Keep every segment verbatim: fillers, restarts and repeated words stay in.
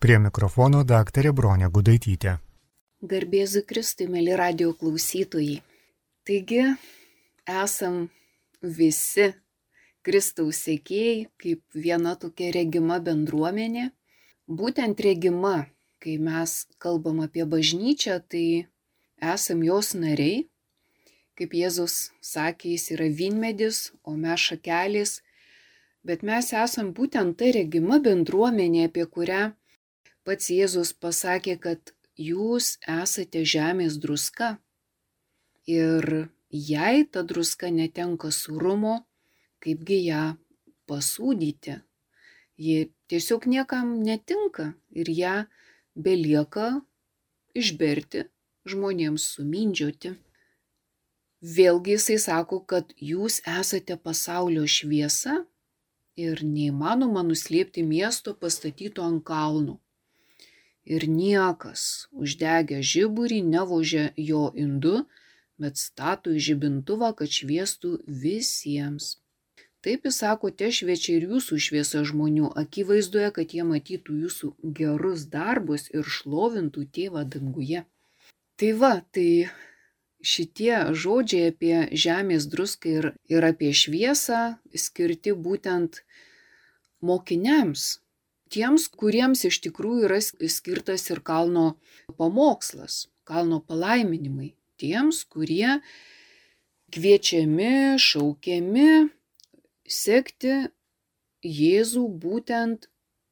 Prie mikrofono daktarė Bronė Gudaitytė. Garbėzu Kristui, mėly radijo klausytojai. Taigi, esam visi Kristaus sekėjai, kaip viena tokia regima bendruomenė. Būtent regima, kai mes kalbam apie bažnyčią, tai esam jos nariai. Kaip Jėzus sakė, jis yra vynmedis, o mes šakelės. Bet mes esam būtent ta regima bendruomenė, apie kurią pats Jėzus pasakė, kad jūs esate žemės druska. Ir jei ta druska netenka sūrumo, kaipgi ją pasūdyti. Ji tiesiog niekam netinka ir ją belieka išberti, žmonėms sumindžioti. Vėlgi jisai sako, kad jūs esate pasaulio šviesa ir neįmanoma nuslėpti miesto pastatyto ant kalno. Ir niekas uždegęs žiburį nevožia jo indu, bet stato į žibintuvą, kad šviestų visiems. Taip jis sako, te šviečia ir jūsų šviesa žmonių akivaizdoje, kad jie matytų jūsų gerus darbus ir šlovintų tėvą danguje. Tai va, tai šitie žodžiai apie žemės druską ir, ir apie šviesą skirti būtent mokiniams. Tiems, kuriems iš tikrųjų yra skirtas ir kalno pamokslas, kalno palaiminimai. Tiems, kurie kviečiami, šaukiami sekti Jėzų būtent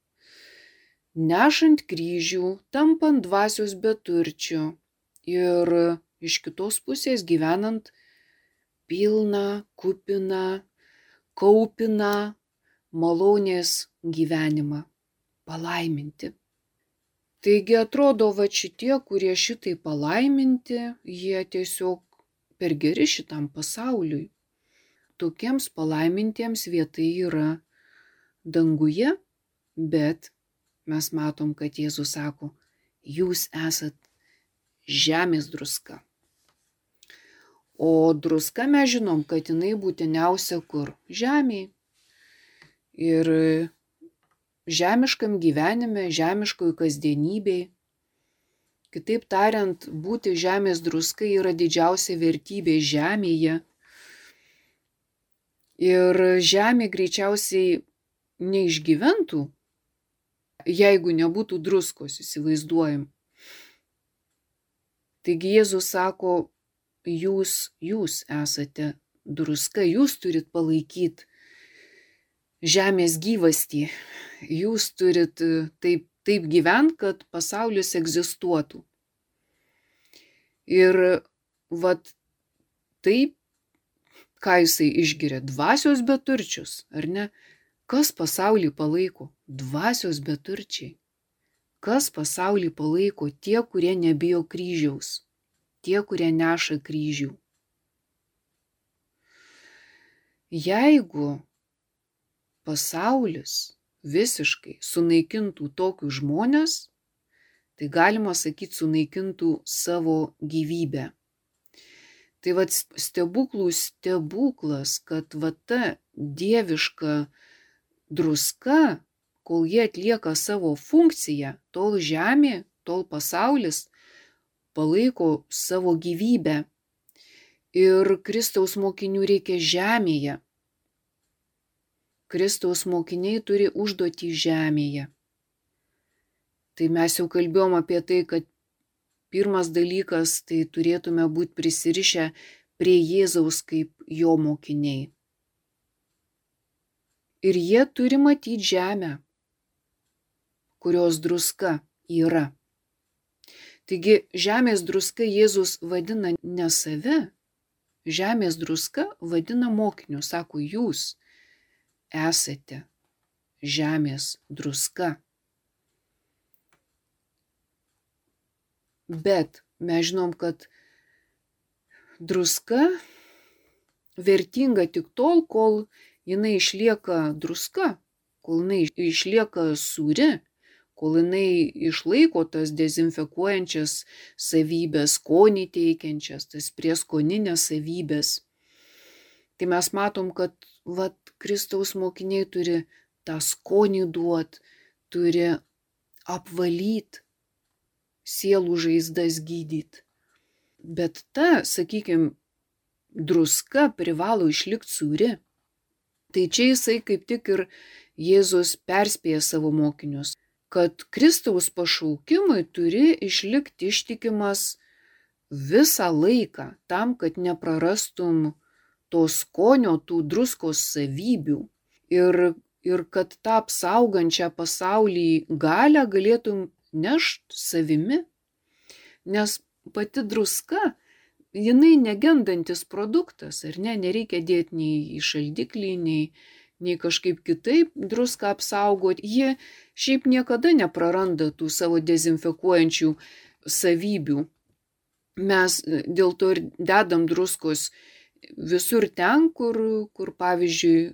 nešant kryžių, tampant dvasios beturčiu ir iš kitos pusės gyvenant pilną, kupiną, kaupiną malonės gyvenimą. Palaiminti. Taigi atrodo, va šitie, kurie šitai palaiminti, jie tiesiog per geri šitam pasauliui. Tokiems palaimintiems vieta yra danguje, bet mes matom, kad Jėzus sako, jūs esat žemės druska. O druska mes žinom, kad jinai būtiniausia kur? Žemėje. Ir žemiškam gyvenime, žemiškoj kasdienybėj. Kitaip tariant, būti žemės druska yra didžiausia vertybė žemėje. Ir žemė greičiausiai neišgyventų, jeigu nebūtų druskos, įsivaizduojam. Taigi Jėzus sako, jūs, jūs esate druska, jūs turit palaikyti žemės gyvastį. Jūs turit taip, taip gyventi, kad pasaulis egzistuotų. Ir vat taip, ką jisai išgiria, dvasios beturčius, ar ne? Kas pasaulį palaiko? Dvasios beturčiai. Kas pasaulį palaiko? Tie, kurie nebijo kryžiaus. Tie, kurie neša kryžių. Jeigu pasaulis visiškai sunaikintų tokius žmones, tai galima sakyti, sunaikintų savo gyvybę. Tai vat stebuklų stebuklas, kad vat ta dieviška druska, kol jie atlieka savo funkciją, tol žemė, tol pasaulis palaiko savo gyvybę. Ir Kristaus mokinių reikia žemėje. Kristaus mokiniai turi užduotį žemėje. Tai mes jau kalbėjom apie tai, kad pirmas dalykas, tai turėtume būti prisirišę prie Jėzaus kaip jo mokiniai. Ir jie turi matyti žemę, kurios druska yra. Taigi žemės druska Jėzus vadina ne save, žemės druska vadina mokinius, sako, jūs esate žemės druska. Bet mes žinom, kad druska vertinga tik tol, kol jinai išlieka druska, kol jinai išlieka sūri, kol jinai išlaiko tas dezinfekuojančias savybės, skonį teikiančias, tas prieskoninės savybės. Tai mes matom, kad vat, Kristaus mokiniai turi tą skonį duot, turi apvalyt, sielų žaizdas gydyt. Bet ta, sakykime, druska privalo išlikti sūri. Tai čia jisai kaip tik ir Jėzus perspėja savo mokinius, kad Kristaus pašaukimui turi išlikti ištikimas visą laiką, tam, kad neprarastum to skonio, tų druskos savybių ir, ir kad tą apsaugančią pasaulį galę galėtum nešt savimi. Nes pati druska, jinai negendantis produktas, ar ne, nereikia dėti nei į šaldiklį, nei, nei kažkaip kitaip druską apsaugoti. Jie šiaip niekada nepraranda tų savo dezinfekuojančių savybių. Mes dėl to ir dedam druskos visur ten, kur, kur pavyzdžiui,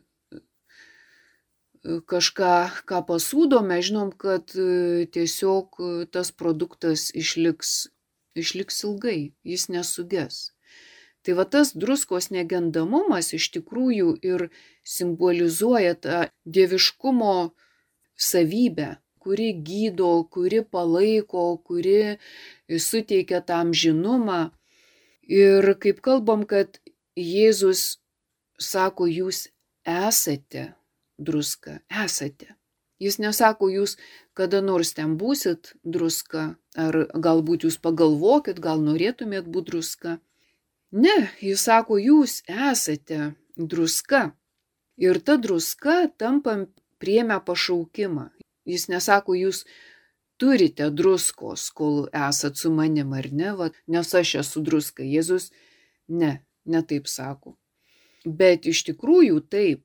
kažką ką pasūdome, žinom, kad tiesiog tas produktas išliks, išliks ilgai, jis nesuges. Tai va tas druskos negendamumas iš tikrųjų ir simbolizuoja tą dieviškumo savybę, kuri gydo, kuri palaiko, kuri suteikia tam žinumą. Ir kaip kalbam, kad Jėzus sako, jūs esate druska, esate. Jis nesako, jūs kada nors ten būsit druska, ar galbūt jūs pagalvokit, gal norėtumėt būti druska. Ne, jis sako, jūs esate druska. Ir ta druska tampa priėmę pašaukimą. Jis nesako, jūs turite druskos, kol esat su manim, ar ne, va, nes aš esu druska. Jėzus ne, ne taip sako. Bet iš tikrųjų taip,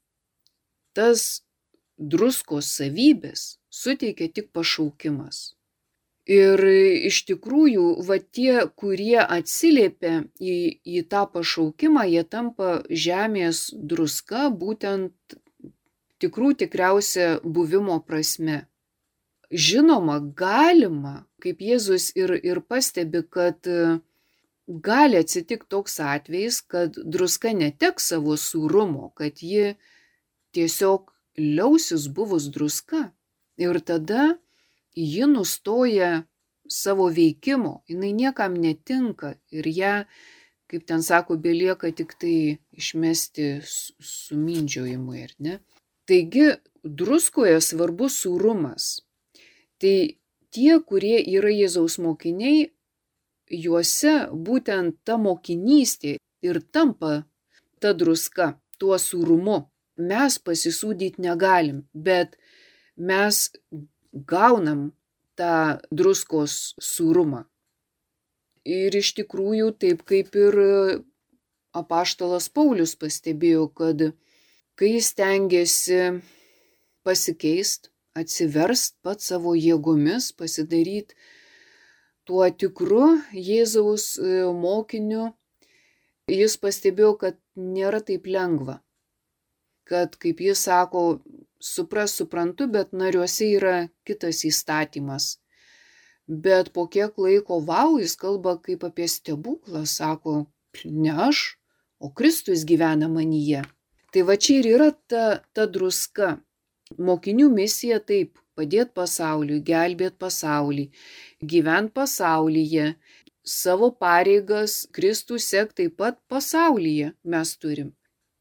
tas druskos savybės suteikia tik pašaukimas. Ir iš tikrųjų, va tie, kurie atsiliepia į, į tą pašaukimą, jie tampa žemės druska, būtent tikrų tikriausia buvimo prasme. Žinoma, galima, kaip Jėzus ir, ir pastebi, kad gali atsitikti toks atvejis, kad druska neteks savo sūrumo, kad ji tiesiog liausis buvus druska. Ir tada ji nustoja savo veikimo, jinai niekam netinka ir ją, kaip ten sako, belieka tik tai išmesti sumindžiojimui, ar ne? Taigi, druskoje svarbus sūrumas. Tai tie, kurie yra Jėzaus mokiniai, juose būtent ta mokinystė ir tampa ta druska, tuo sūrumu. Mes pasisūdyti negalim, bet mes gaunam tą druskos sūrumą. Ir iš tikrųjų taip kaip ir apaštalas Paulius pastebėjo, kad kai jis stengiasi pasikeist, atsiverst pats savo jėgomis, pasidaryti tuo tikru Jėzaus mokiniu, jis pastebėjo, kad nėra taip lengva. Kad, kaip jis sako, supras suprantu, bet nariuose yra kitas įstatymas. Bet po kiek laiko, vau, jis kalba kaip apie stebuklą, sako, ne aš, o Kristus gyvena manyje. Tai va čia ir yra ta, ta druska. Mokinių misija taip, padėti pasauliui, gelbėti pasaulį, gyventi pasaulyje, savo pareigas Kristų sek taip pat pasaulyje mes turim.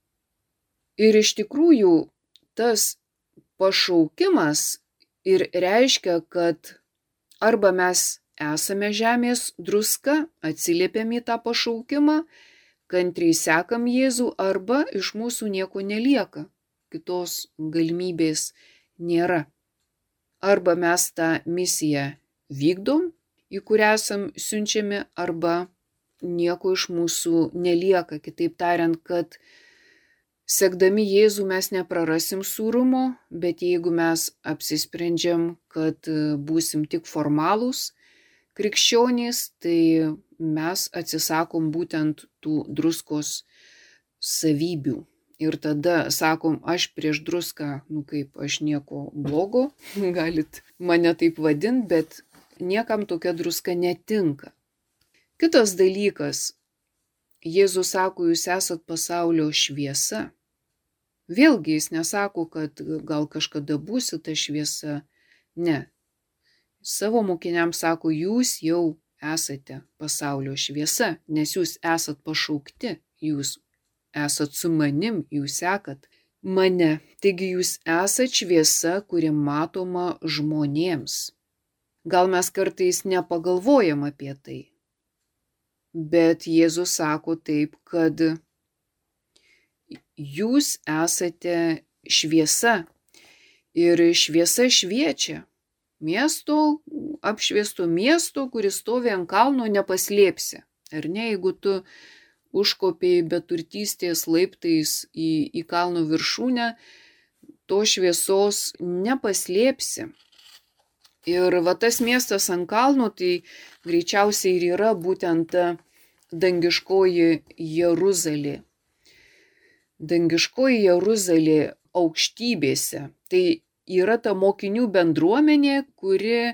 Ir iš tikrųjų tas pašaukimas ir reiškia, kad arba mes esame žemės druska, atsiliepiam į tą pašaukimą, kantriai sekam Jėzų, arba iš mūsų nieko nelieka, kitos galimybės nėra. Arba mes tą misiją vykdom, į kurią esam siunčiami, arba nieko iš mūsų nelieka. Kitaip tariant, kad sekdami Jėzų mes neprarasim sūrumo, bet jeigu mes apsisprendžiam, kad būsim tik formalūs krikščionys, tai mes atsisakom būtent tų druskos savybių. Ir tada sakom, aš prieš druską, nu kaip, aš nieko blogo, galit mane taip vadinti, bet niekam tokia druska netinka. Kitas dalykas, Jėzus sako, jūs esat pasaulio šviesa. Vėlgi jis nesako, kad gal kažkada būsi ta šviesa. Ne. Savo mokiniams sako, jūs jau esate pasaulio šviesa, nes jūs esat pašaukti, jūs esat su manim, jūs sekat mane. Taigi jūs esat šviesa, kuri matoma žmonėms. Gal mes kartais nepagalvojam apie tai, bet Jėzus sako taip, kad jūs esate šviesa ir šviesa šviečia. Miesto, apšviesto miesto, kuris stovi ant kalno, nepaslėpsi. Ar ne, jeigu tu užkopėjai beturtystės laiptais į, į kalno viršūnę, to šviesos nepaslėpsi. Ir va tas miestas ant kalno, tai greičiausiai ir yra būtent ta dangiškoji Jeruzalė. Dangiškoji Jeruzalė aukštybėse. Tai yra ta mokinių bendruomenė, kuri,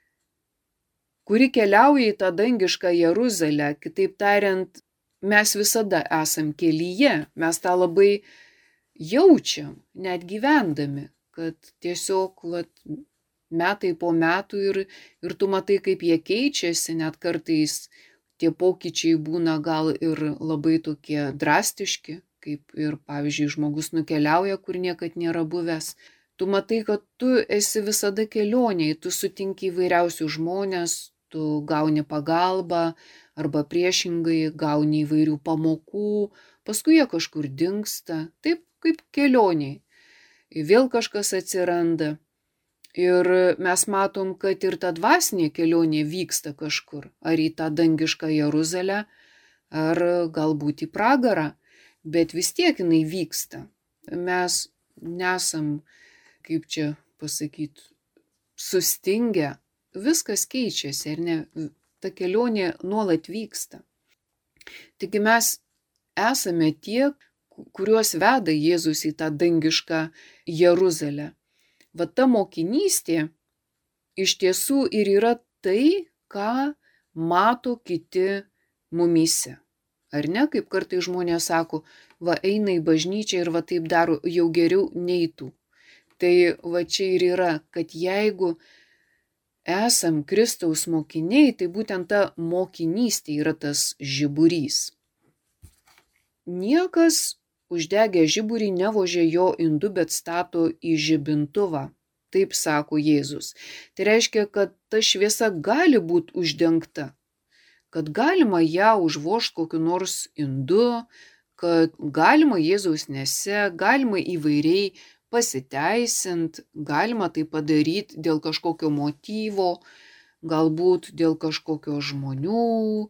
kuri keliauja į tą dangišką Jeruzalę. Kitaip tariant, mes visada esam kelyje, mes tą labai jaučiam, net gyvendami, kad tiesiog vat, metai po metų ir, ir tu matai, kaip jie keičiasi, net kartais tie pokyčiai būna gal ir labai tokie drastiški, kaip ir, pavyzdžiui, žmogus nukeliauja, kur niekad nėra buvęs. Tu matai, kad tu esi visada kelionėje, tu sutinki įvairiausių žmonės, tu gauni pagalbą arba priešingai gauni įvairių pamokų, paskui jie kažkur dingsta, taip kaip kelionėje. Vėl kažkas atsiranda. Ir mes matom, kad ir ta dvasinė kelionė vyksta kažkur, ar į tą dangišką Jeruzalę, ar galbūt į pragarą, bet vis tiek jinai vyksta. Mes nesam, kaip čia pasakyti, sustingę, viskas keičiasi, ar ne, ta kelionė nuolat vyksta. Taigi mes esame tie, kuriuos veda Jėzus į tą dangišką Jeruzalę. Va ta mokinystė iš tiesų ir yra tai, ką mato kiti mumyse. Ar ne, kaip kartais žmonės sako, va eina į bažnyčią ir va taip daro, jau geriau neitų. Tai va čia ir yra, kad jeigu esam Kristaus mokiniai, tai būtent ta mokinystė yra tas žiburys. Niekas uždegę žiburį nevožė jo indu, bet stato į žibintuvą. Taip sako Jėzus. Tai reiškia, kad ta šviesa gali būti uždengta, kad galima ją užvožti kokiu nors indu, kad galima Jėzaus nese, galima įvairiai pasiteisint, galima tai padaryti dėl kažkokio motyvo, galbūt dėl kažkokio žmonių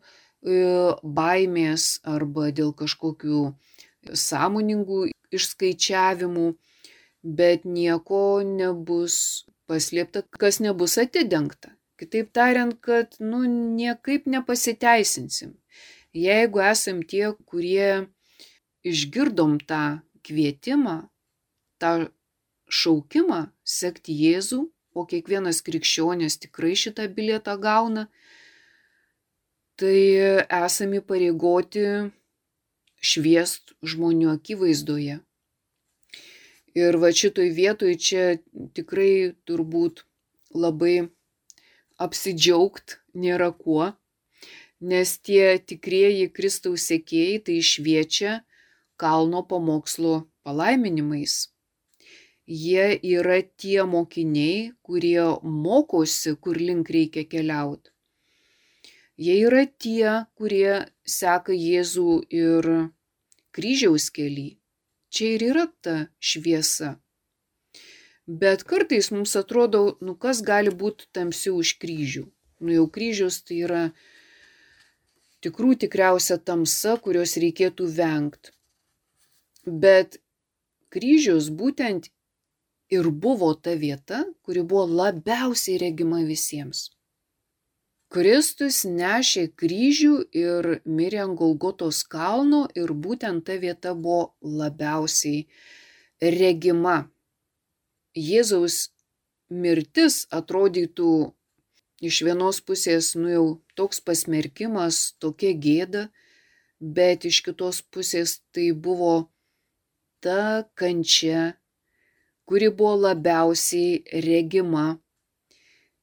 baimės arba dėl kažkokių sąmoningų išskaičiavimų, bet nieko nebus paslėpta, kas nebus atidengta. Kitaip tariant, kad nu, niekaip nepasiteisinsim. Jeigu esam tie, kurie išgirdom tą kvietimą, tą šaukimą sekti Jėzų, o kiekvienas krikščionis tikrai šitą bilietą gauna, tai esam įpareigoti šviest žmonių akivaizdoje. Ir va šitoj vietoj čia tikrai turbūt labai apsidžiaugt nėra kuo, nes tie tikrieji Kristaus sekėjai tai šviečia kalno pamokslo palaiminimais. Jie yra tie mokiniai, kurie mokosi, kur link reikia keliauti. Jie yra tie, kurie seka Jėzų ir kryžiaus kely. Čia ir yra ta šviesa. Bet kartais mums atrodo, nu kas gali būti tamsiau už kryžių. Nu jau kryžius tai yra tikrų tikriausia tamsa, kurios reikėtų vengti. Bet kryžius būtent ir buvo ta vieta, kuri buvo labiausiai regima visiems. Kristus nešė kryžių ir mirė ant Golgotos kalno ir būtent ta vieta buvo labiausiai regima. Jėzaus mirtis atrodytų iš vienos pusės nu jau toks pasmerkimas, tokia gėda, bet iš kitos pusės tai buvo ta kančia, kuri buvo labiausiai regima.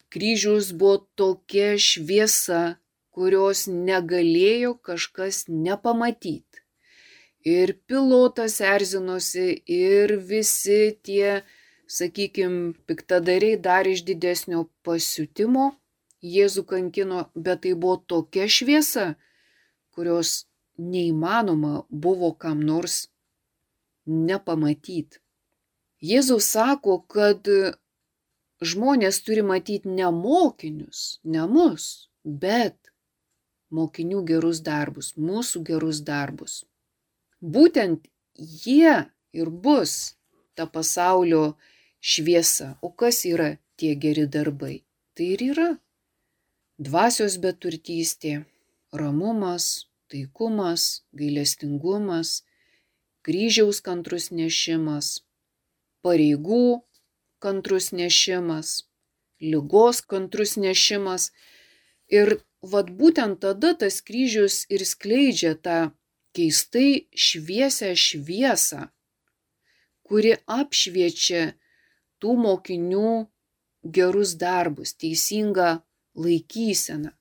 Kryžius buvo tokia šviesa, kurios negalėjo kažkas nepamatyti. Ir pilotas erzinosi, ir visi tie, sakykime, piktadariai dar iš didesnio pasiutimo Jėzų kankino, bet tai buvo tokia šviesa, kurios neįmanoma buvo kam nors nepamatyti. Jėzus sako, kad žmonės turi matyti ne mokinius, ne mus, bet mokinių gerus darbus, mūsų gerus darbus. Būtent jie ir bus ta pasaulio šviesa. O kas yra tie geri darbai? Tai ir yra dvasios beturtystė, ramumas, taikumas, gailestingumas, kryžiaus kantrus nešimas, pareigų kantrus nešimas, ligos kantrus nešimas. Ir vat būtent tada tas kryžius ir skleidžia tą keistai šviesią šviesą, kuri apšviečia tų mokinių gerus darbus, teisingą laikyseną.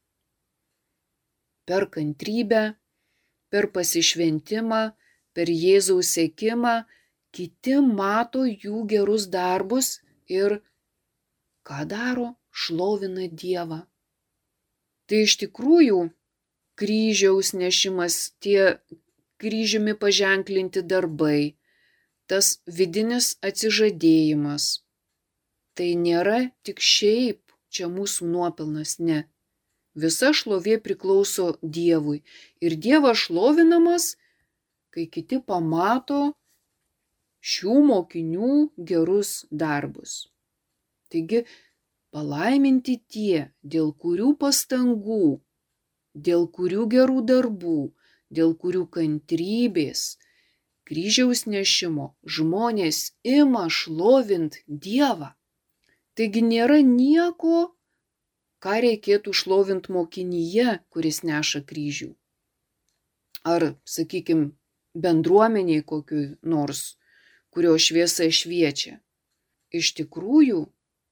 Per kantrybę, per pasišventimą, per Jėzaus sekimą, kiti mato jų gerus darbus ir ką daro? Šlovina Dievą. Tai iš tikrųjų kryžiaus nešimas, tie kryžiumi paženklinti darbai, tas vidinis atsižadėjimas, tai nėra tik šiaip čia mūsų nuopelnas, ne. Visa šlovė priklauso Dievui. Ir Dievas šlovinamas, kai kiti pamato šių mokinių gerus darbus. Taigi, palaiminti tie, dėl kurių pastangų, dėl kurių gerų darbų, dėl kurių kantrybės, kryžiaus nešimo žmonės ima šlovint Dievą. Taigi nėra nieko, ką reikėtų šlovint mokinyje, kuris neša kryžių. Ar, sakykime, bendruomeniai kokiui nors, kurio šviesa šviečia. Iš tikrųjų,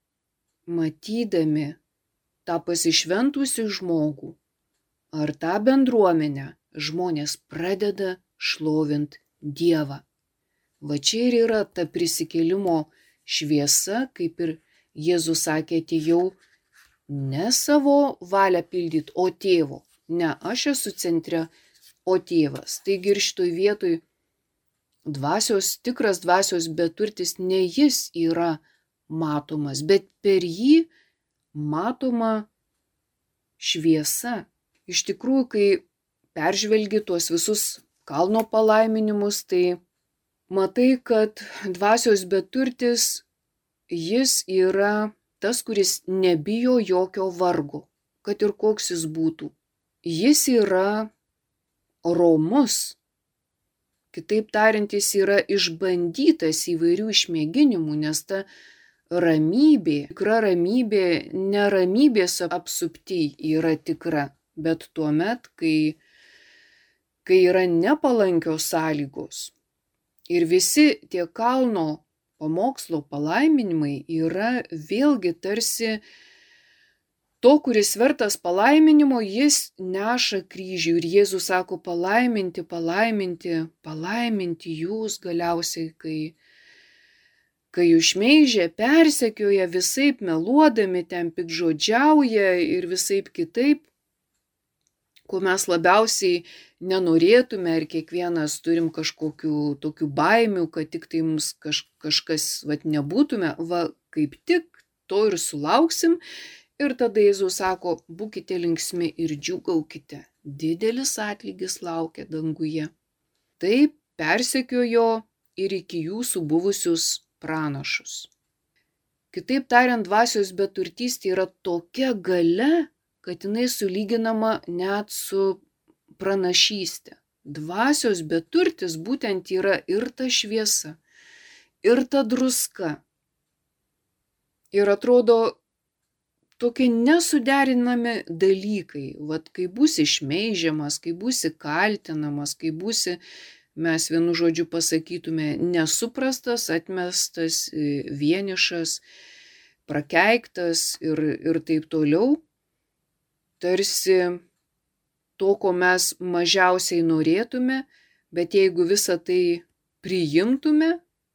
matydami tą pasišventusį žmogų ar tą bendruomenę, žmonės pradeda šlovint Dievą. Va čia ir yra ta prisikėlimo šviesa, kaip ir Jėzus sakė, atėjau ne savo valią pildyti, o tėvo. Ne aš esu centre, o tėvas. Taigi ir šitoj vietoj dvasios, tikras dvasios beturtis ne jis yra matomas, bet per jį matoma šviesa. Iš tikrųjų, kai peržvelgi tuos visus kalno palaiminimus, tai matai, kad dvasios beturtis, jis yra tas, kuris nebijo jokio vargo, kad ir koks jis būtų. Jis yra romus. Kitaip tariant, jis yra išbandytas įvairių išmėginimų, nes ta ramybė, tikra ramybė, neramybės apsupty yra tikra, bet tuomet, kai, kai yra nepalankios sąlygos ir visi tie kalno pamokslo palaiminimai yra vėlgi tarsi to, kuris vertas palaiminimo, jis neša kryžių ir Jėzus sako palaiminti, palaiminti, palaiminti jūs galiausiai, kai, kai jūs šmeižia, persekioja, visaip meluodami, ten piktžodžiauja ir visaip kitaip, ko mes labiausiai nenorėtume ir kiekvienas turim kažkokių tokių baimių, kad tik tai mums kaž, kažkas vat, nebūtume, va kaip tik to ir sulauksim. Ir tada Jėzus sako, būkite linksmi ir džiūgaukite, didelis atlygis laukia danguje. Taip persekiojo ir iki jūsų buvusius pranašus. Kitaip tariant, dvasios beturtystė yra tokia galia, kad jinai sulyginama net su pranašystė. Dvasios beturtis būtent yra ir ta šviesa, ir ta druska. Ir atrodo tokie nesuderinami dalykai. Vat kai būsi šmeižiamas, kai būsi kaltinamas, kai būsi, mes vienu žodžiu pasakytume, nesuprastas, atmestas, vienišas, prakeiktas ir, ir taip toliau. Tarsi to, ko mes mažiausiai norėtume, bet jeigu visą tai priimtume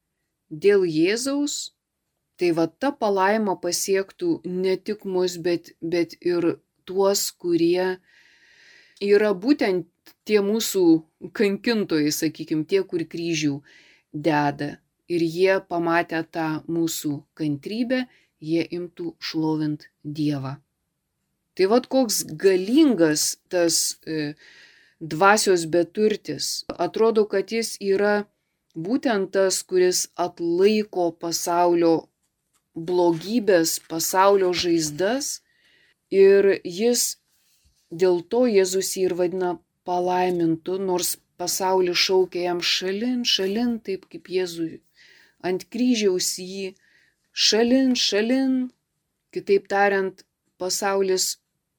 dėl Jėzaus, tai va ta palaima pasiektų ne tik mus, bet, bet ir tuos, kurie yra būtent tie mūsų kankintojai, sakykime, tie, kur kryžių deda. Ir jie pamatę tą mūsų kantrybę, jie imtų šlovint Dievą. Tai vat koks galingas tas e, dvasios beturtis. Atrodo, kad jis yra būtent tas, kuris atlaiko pasaulio blogybės, pasaulio žaizdas ir jis dėl to Jėzus jį ir vadina palaimintu, nors pasaulis šaukia jam šalin, šalin, taip kaip Jėzui ant kryžiaus jį šalin, šalin. Kitaip tariant, pasaulis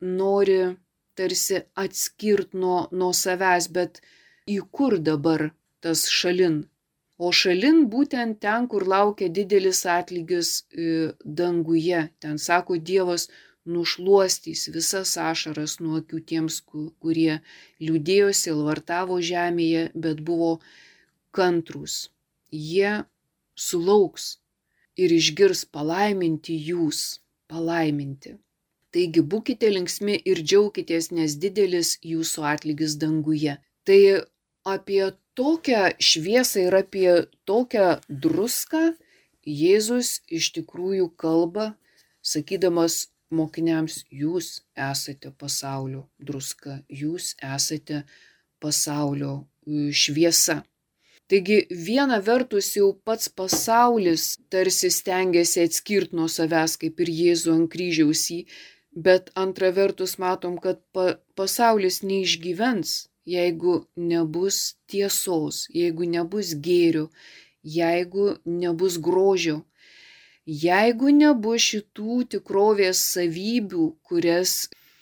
nori tarsi atskirti nuo, nuo savęs, bet į kur dabar tas šalin? O šalin būtent ten, kur laukia didelis atlygis danguje. Ten, sako, Dievas nušluostys visas ašaras nuo akių tiems, kurie liūdėjo, sielvartavo žemėje, bet buvo kantrūs. Jie sulauks ir išgirs palaiminti jūs, palaiminti. Taigi būkite linksmi ir džiaukitės, nes didelis jūsų atlygis danguje. Tai apie tokią šviesą ir apie tokią druską Jėzus iš tikrųjų kalba, sakydamas mokiniams, jūs esate pasaulio druska, jūs esate pasaulio šviesa. Taigi viena vertus jau pats pasaulis tarsi stengiasi atskirti nuo savęs, kaip ir Jėzų ant kryžiaus jį, bet antra vertus matom, kad pa, pasaulis neišgyvens, jeigu nebus tiesos, jeigu nebus gėrio, jeigu nebus grožio, jeigu nebus šitų tikrovės savybių, kurias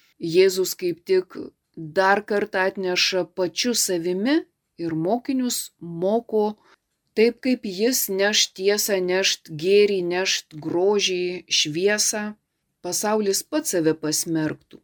Jėzus kaip tik dar kartą atneša pačiu savimi ir mokinius moko taip, kaip jis nešt tiesą, nešt gėrį, nešt grožį, šviesą, pasaulis pats save pasmerktų.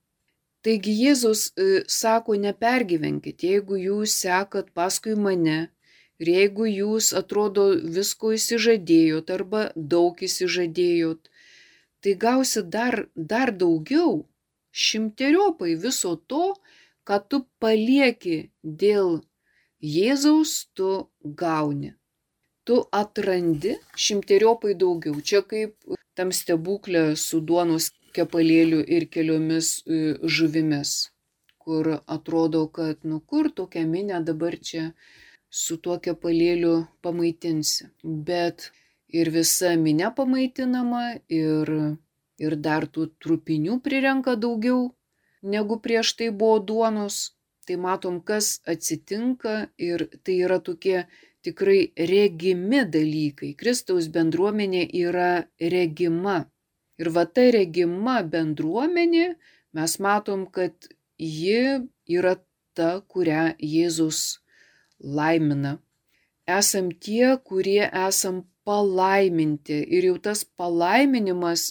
Taigi Jėzus e, sako, nepergyvenkit, jeigu jūs sekat paskui mane ir jeigu jūs atrodo visko įsižadėjot arba daug įsižadėjot, tai gausit dar, dar daugiau, šimteriopai viso to, ką tu palieki dėl Jėzaus, tu gauni. Tu atrandi šimteriopai daugiau. Čia kaip tam stebuklė su duonos kepalėliu ir keliomis žuvimis, kur atrodo, kad nu kur tokią minę dabar čia su tuo kepalėliu pamaitinsi. Bet ir visa minė pamaitinama ir, ir dar tų trupinių prirenka daugiau negu prieš tai buvo duonos. Tai matom, kas atsitinka ir tai yra tokie tikrai regimi dalykai. Kristaus bendruomenė yra regima. Ir va ta regima bendruomenė, mes matom, kad ji yra ta, kurią Jėzus laimina. Esam tie, kurie esam palaiminti. Ir jau tas palaiminimas,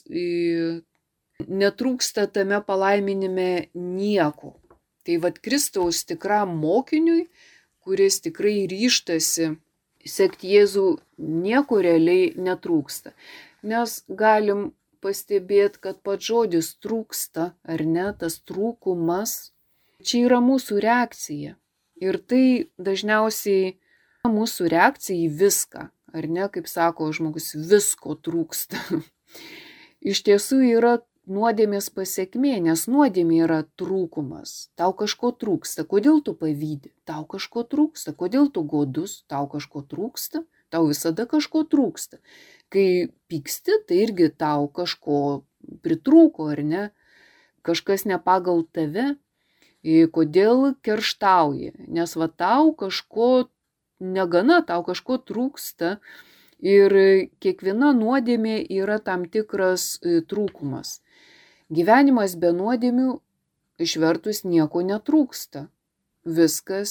netrūksta tame palaiminime nieko. Tai vat Kristaus tikram mokiniui, kuris tikrai ryžtasi sekti Jėzų, nieko realiai netrūksta. Nes galim pastebėti, kad pats žodis trūksta, ar ne, tas trūkumas, čia yra mūsų reakcija. Ir tai dažniausiai mūsų reakcija į viską, ar ne, kaip sako žmogus, visko trūksta. Iš tiesų yra nuodėmės pasekmė, nes nuodėmė yra trūkumas. Tau kažko trūksta. Kodėl tu pavydi? Tau kažko trūksta. Kodėl tu godus? Tau kažko trūksta. Tau visada kažko trūksta. Kai pyksti, tai irgi tau kažko pritrūko, ar ne? Kažkas ne pagal tave. Kodėl kerštauji? Nes va tau kažko negana, tau kažko trūksta. Ir kiekviena nuodėmė yra tam tikras trūkumas. Gyvenimas be nuodėmių išvertus nieko netrūksta. Viskas,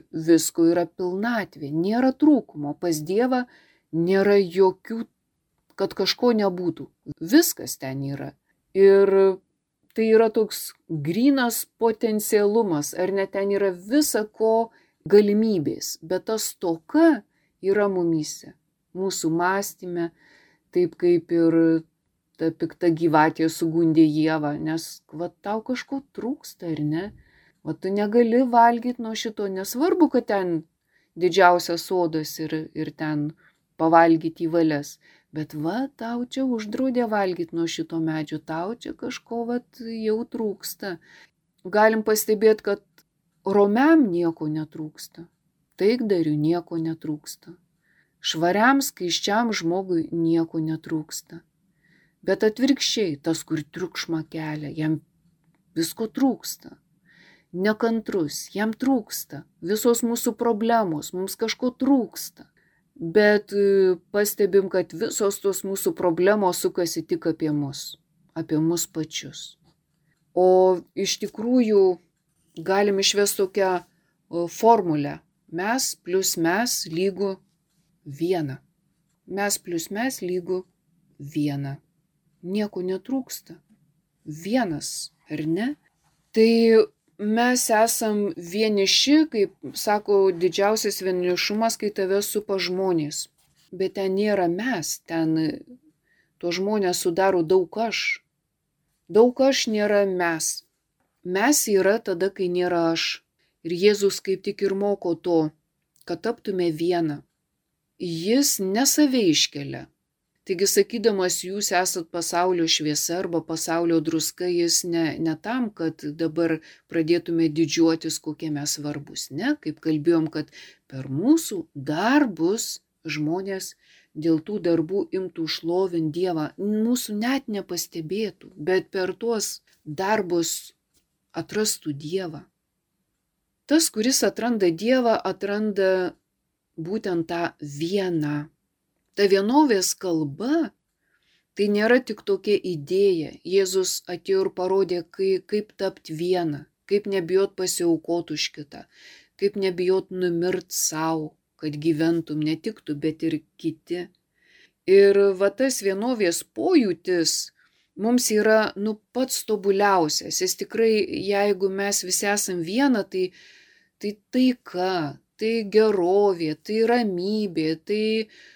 visko yra pilnatvė, nėra trūkumo. Pas Dievą nėra jokių kad kažko nebūtų. Viskas ten yra. Ir tai yra toks grynas potencialumas, ar ne, ten yra visa ko galimybės, bet ta stoka yra mumyse, mūsų mąstyme, taip kaip ir ta pikta gyvatė sugundė Ievą, nes va tau kažko trūksta, ar ne? Va tu negali valgyti nuo šito, nesvarbu, kad ten didžiausias sodas ir, ir ten pavalgyti į valias, bet va tau čia uždraudė valgyti nuo šito medžio, tau čia kažko va jau trūksta. Galim pastebėti, kad romiam nieko netrūksta, taikdariui nieko netrūksta, švariam, skaisčiam žmogui nieko netrūksta. Bet atvirkščiai, tas, kur triukšmą kelia, jam visko trūksta. Nekantrus, jam trūksta. Visos mūsų problemos, mums kažko trūksta. Bet pastebim, kad visos tos mūsų problemos sukasi tik apie mus, apie mus pačius. O iš tikrųjų galim išvesti tokią formulę. Mes plus mes lygu viena. Mes plus mes lygu viena. Nieko netrūksta. Vienas, ar ne? Tai mes esam vieniši, kaip sako, didžiausias vienišumas, kai tave supa žmonės. Bet ten nėra mes, ten to žmonės sudaro daug aš. Daug aš nėra mes. Mes yra tada, kai nėra aš. Ir Jėzus kaip tik ir moko to, kad taptume viena. Jis ne save iškelia. Taigi sakydamas, jūs esat pasaulio šviesa arba pasaulio druska, jis ne, ne tam, kad dabar pradėtume didžiuotis, kokie mes svarbus. Ne, kaip kalbėjom, kad per mūsų darbus žmonės dėl tų darbų imtų šlovinti Dievą. Mūsų net nepastebėtų, bet per tuos darbus atrastų Dievą. Tas, kuris atranda Dievą, atranda būtent tą vieną. Ta vienovės kalba, tai nėra tik tokia idėja. Jėzus atėjo ir parodė, kaip, kaip tapti vieną, kaip nebijot pasiaukoti už kitą, kaip nebijot numirt savo, kad gyventum ne tik tu, bet ir kiti. Ir va tas vienovės pojūtis mums yra nu pats tobuliausias. Jis tikrai, jeigu mes visi esam viena, tai tai taika, tai gerovė, tai ramybė, tai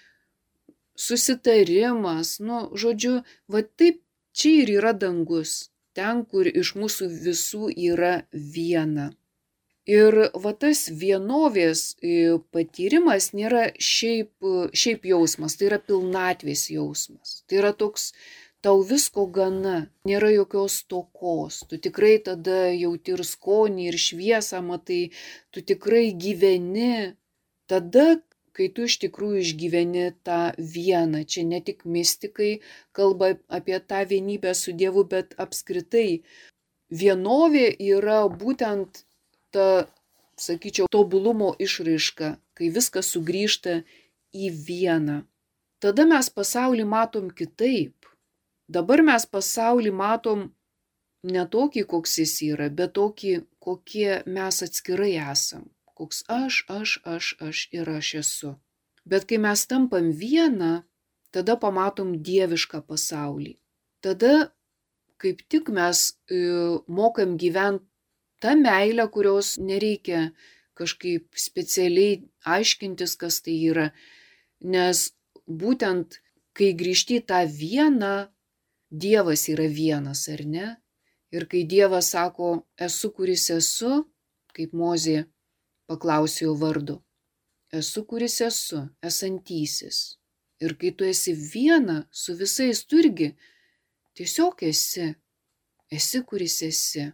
susitarimas, nu, žodžiu, va taip čia ir yra dangus, ten, kur iš mūsų visų yra viena. Ir va tas vienovės patyrimas nėra šiaip, šiaip jausmas, tai yra pilnatvės jausmas. Tai yra toks, tau visko gana, nėra jokios stokos, tu tikrai tada jauti ir skonį, ir šviesą matai, tu tikrai gyveni, tada, kai tu iš tikrųjų išgyveni tą vieną. Čia ne tik mistikai kalba apie tą vienybę su Dievu, bet apskritai vienovė yra būtent ta, sakyčiau, tobulumo išraiška, kai viskas sugrįžta į vieną. Tada mes pasaulį matom kitaip. Dabar mes pasaulį matom ne tokį, koks jis yra, bet tokį, kokie mes atskirai esam. Koks aš, aš, aš, aš ir aš esu. Bet kai mes tampam vieną, tada pamatom dievišką pasaulį. Tada kaip tik mes e, mokam gyventi tą meilę, kurios nereikia kažkaip specialiai aiškintis, kas tai yra. Nes būtent, kai grįžti į tą vieną, Dievas yra vienas, ar ne? Ir kai Dievas sako, esu, kuris esu, kaip Mozė paklausė jo vardu. Esu, kuris esu, esantysis. Ir kai tu esi viena su visais, tu irgi tiesiog esi. Esi, kuris esi.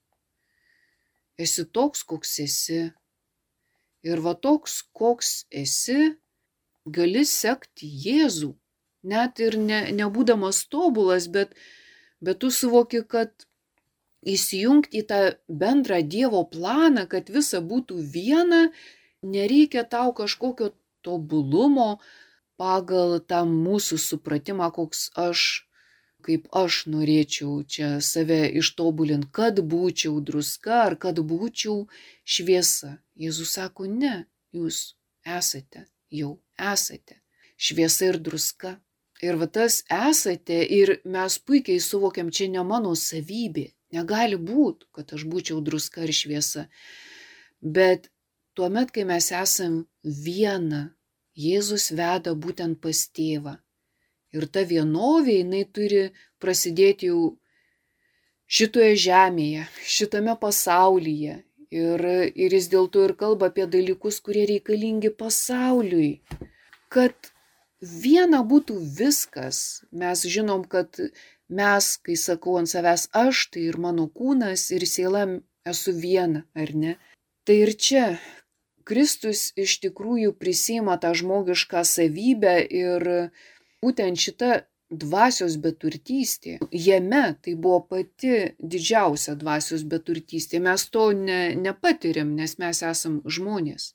Esi toks, koks esi. Ir va toks, koks esi, gali sekti Jėzų. Net ir ne, nebūdamas tobulas, bet, bet tu suvoki, kad įsijungti į tą bendrą Dievo planą, kad visa būtų viena, nereikia tau kažkokio tobulumo pagal tą mūsų supratimą, koks aš, kaip aš norėčiau čia save ištobulinti, kad būčiau druska ar kad būčiau šviesa. Jėzus sako, ne, jūs esate, jau esate šviesa ir druska. Ir va tas esate ir mes puikiai suvokiam, čia ne mano savybė. Negali būti, kad aš būčiau druska ar šviesa. Bet tuomet, kai mes esam viena, Jėzus veda būtent pas tėvą. Ir ta vienovė, jinai turi prasidėti jau šitoje žemėje, šitame pasaulyje. Ir, ir jis dėl to ir kalba apie dalykus, kurie reikalingi pasauliui. Kad viena būtų viskas. Mes žinom, kad mes, kai sakau ant savęs aš, tai ir mano kūnas, ir siela esu viena, ar ne? Tai ir čia Kristus iš tikrųjų prisiima tą žmogišką savybę ir būtent šita dvasios beturtystė, jame tai buvo pati didžiausia dvasios beturtystė. Mes to ne, nepatiriam, nes mes esam žmonės.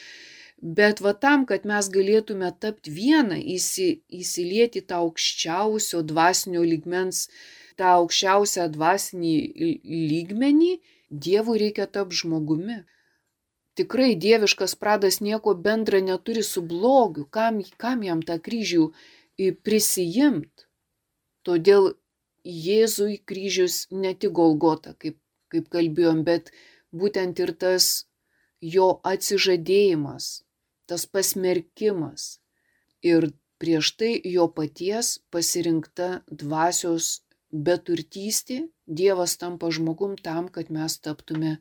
Bet va tam, kad mes galėtume tapti vieną, įsi, įsilieti tą aukščiausio dvasinio lygmens, tą aukščiausią dvasinį lygmenį, Dievui reikia tapti žmogumi. Tikrai dieviškas pradas nieko bendra neturi su blogiu, kam, kam jam tą kryžių prisijimt. Todėl Jėzui kryžius ne tik Golgota, kaip, kaip kalbėjom, bet būtent ir tas jo atsižadėjimas, tas pasmerkimas ir prieš tai jo paties pasirinkta dvasios beturtystė. Dievas tampa žmogum tam, kad mes taptume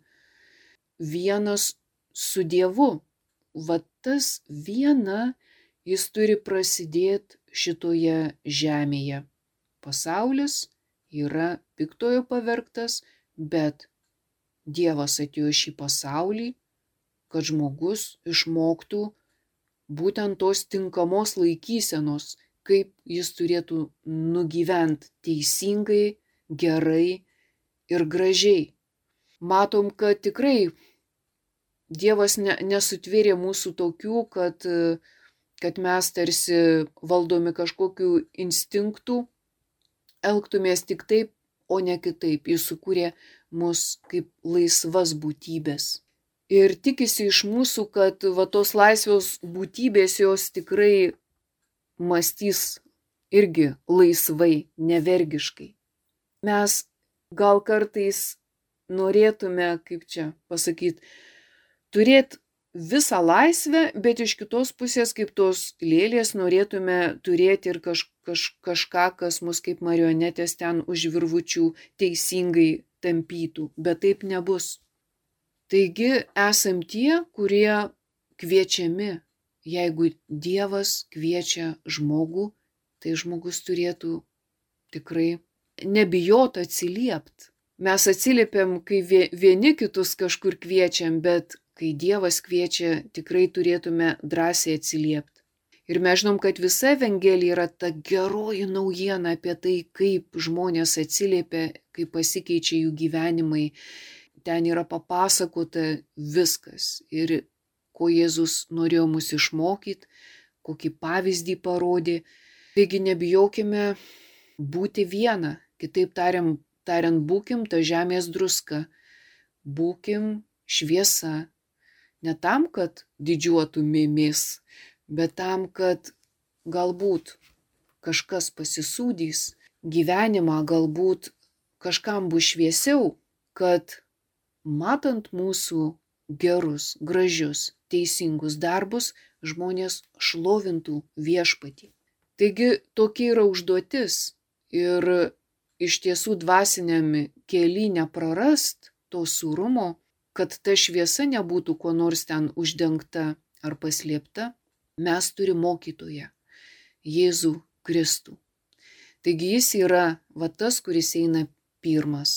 vienas su Dievu. Va tas viena, jis turi prasidėti šitoje žemėje. Pasaulis yra piktojo pavergtas, bet Dievas atėjo šį pasaulį, kad žmogus išmoktų būtent tos tinkamos laikysenos, kaip jis turėtų nugyventi teisingai, gerai ir gražiai. Matom, kad tikrai Dievas ne, nesutvėrė mūsų tokių, kad, kad mes tarsi valdomi kažkokių instinktų, elgtumės tik taip, o ne kitaip. Jis sukūrė mus kaip laisvas būtybės. Ir tikisi iš mūsų, kad va tos laisvos būtybės jos tikrai mąstys irgi laisvai, nevergiškai. Mes gal kartais norėtume, kaip čia pasakyti, turėti visą laisvę, bet iš kitos pusės, kaip tos lėlės, norėtume turėti ir kaž, kaž, kažką, kas mus kaip marionetės ten už virvučių teisingai tampytų, bet taip nebus. Taigi esam tie, kurie kviečiami. Jeigu Dievas kviečia žmogų, tai žmogus turėtų tikrai nebijot atsiliepti. Mes atsiliepiam, kai vieni kitus kažkur kviečiam, bet kai Dievas kviečia, tikrai turėtume drąsiai atsiliepti. Ir mes žinom, kad visa Evangelija yra ta geroji naujiena apie tai, kaip žmonės atsiliepia, kaip pasikeičia jų gyvenimai. Ten yra papasakota viskas. Ir ko Jėzus norėjo mus išmokyti, kokį pavyzdį parodė. Taigi nebijokime būti viena. Kitaip tariant, tariant būkim ta žemės druska. Būkim šviesa. Ne tam, kad didžiuotumėmės, bet tam, kad galbūt kažkas pasisūdys gyvenimą, galbūt kažkam bus šviesiau, kad matant mūsų gerus, gražius, teisingus darbus, žmonės šlovintų viešpatį. Taigi tokia yra užduotis ir iš tiesų dvasiniame kely neprarast to sūrumo, kad ta šviesa nebūtų kuo nors ten uždengta ar paslėpta, mes turime mokytoją, Jėzų Kristų. Taigi jis yra va tas, kuris eina pirmas.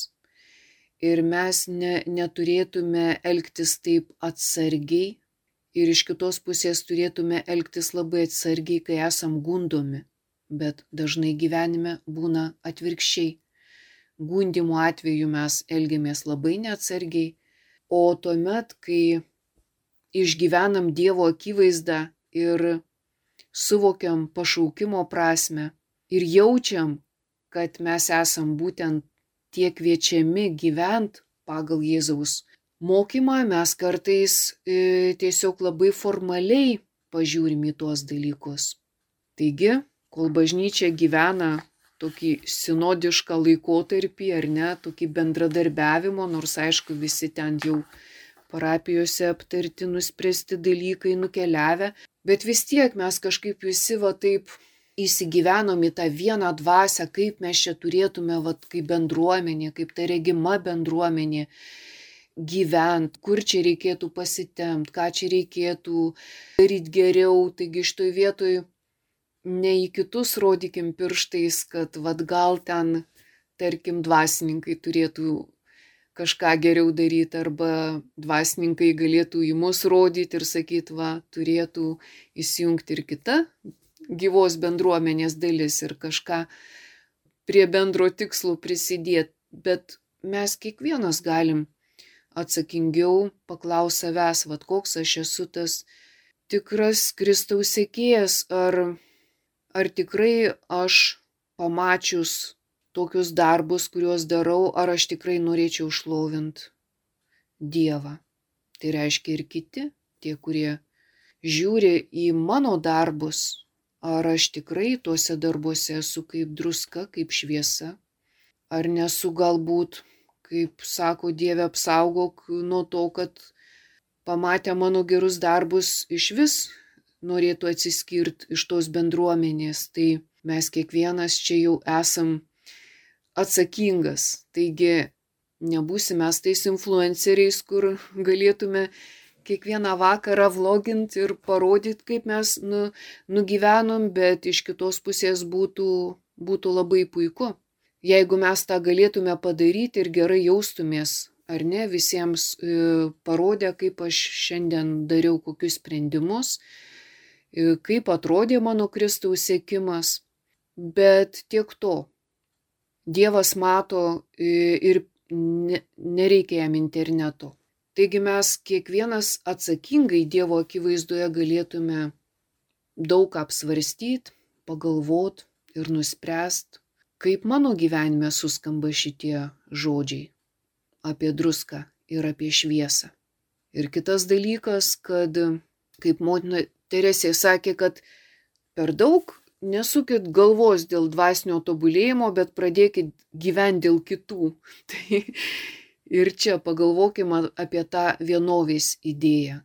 Ir mes ne, neturėtume elgtis taip atsargiai ir iš kitos pusės turėtume elgtis labai atsargiai, kai esam gundomi. Bet dažnai gyvenime būna atvirkščiai. Gundimo atveju mes elgiamės labai neatsargiai, o tuomet, kai išgyvenam Dievo akivaizdą ir suvokiam pašaukimo prasme ir jaučiam, kad mes esam būtent tie kviečiami gyvent pagal Jėzaus mokymą, mes kartais e, tiesiog labai formaliai pažiūrim į tuos dalykus. Taigi, kol bažnyčia gyvena tokį sinodišką laikotarpį, ar ne, tokį bendradarbiavimo, nors aišku visi ten jau parapijose aptarti, nuspręsti dalykai nukeliavę, bet vis tiek mes kažkaip visi va taip įsigyvenom į tą vieną dvasią, kaip mes čia turėtume, va, kaip bendruomenė, kaip ta regima bendruomenė gyvent, kur čia reikėtų pasitempt, ką čia reikėtų daryti geriau. Taigi šitoj vietoj ne į kitus rodykim pirštais, kad vat gal ten, tarkim, dvasininkai turėtų kažką geriau daryti, arba dvasininkai galėtų į mus rodyti ir sakyti, va, turėtų įsijungti ir kita gyvos bendruomenės dalis ir kažką prie bendro tikslo prisidėti. Bet mes kiekvienas galim atsakingiau paklausti savęs, vat koks aš esu tas tikras Kristaus sekėjas, ar, ar tikrai aš pamačius tokius darbus, kuriuos darau, ar aš tikrai norėčiau šlovinti Dievą. Tai reiškia ir kiti, tie, kurie žiūri į mano darbus, ar aš tikrai tuose darbuose esu kaip druska, kaip šviesa, ar nesu galbūt, kaip sako Dieve, apsaugok nuo to, kad pamatę mano gerus darbus iš vis norėtų atsiskirti iš tos bendruomenės. Tai mes kiekvienas čia jau esam atsakingas. Taigi nebūsime mes tais influenceriais, kur galėtume kiekvieną vakarą vloginti ir parodyti, kaip mes nu, nugyvenom, bet iš kitos pusės būtų, būtų labai puiku, jeigu mes tą galėtume padaryti ir gerai jaustumės, ar ne, visiems e, parodė, kaip aš šiandien dariau kokius sprendimus, e, kaip atrodė mano Kristaus sekimas, bet tiek to. Dievas mato e, ir ne, nereikia jam interneto. Taigi mes kiekvienas atsakingai Dievo akivaizdoje galėtume daug apsvarstyti, pagalvoti ir nuspręsti, kaip mano gyvenime suskamba šitie žodžiai apie druską ir apie šviesą. Ir kitas dalykas, kad, kaip motina Teresė sakė, kad per daug nesukit galvos dėl dvasinio tobulėjimo, bet pradėkit gyventi dėl kitų. Tai ir čia pagalvokime apie tą vienovės idėją.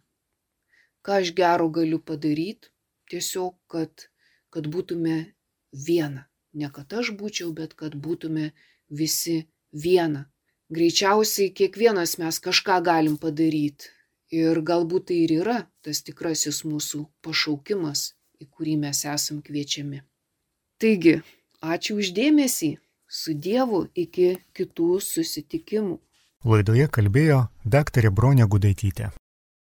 Ką aš gero galiu padaryti, tiesiog, kad, kad būtume viena. Ne kad aš būčiau, bet kad būtume visi viena. Greičiausiai kiekvienas mes kažką galim padaryti. Ir galbūt tai ir yra tas tikrasis mūsų pašaukimas, į kurį mes esam kviečiami. Taigi, ačiū už dėmesį. Su Dievu iki kitų susitikimų. Laidoje kalbėjo daktarė Bronė Gudaitytė.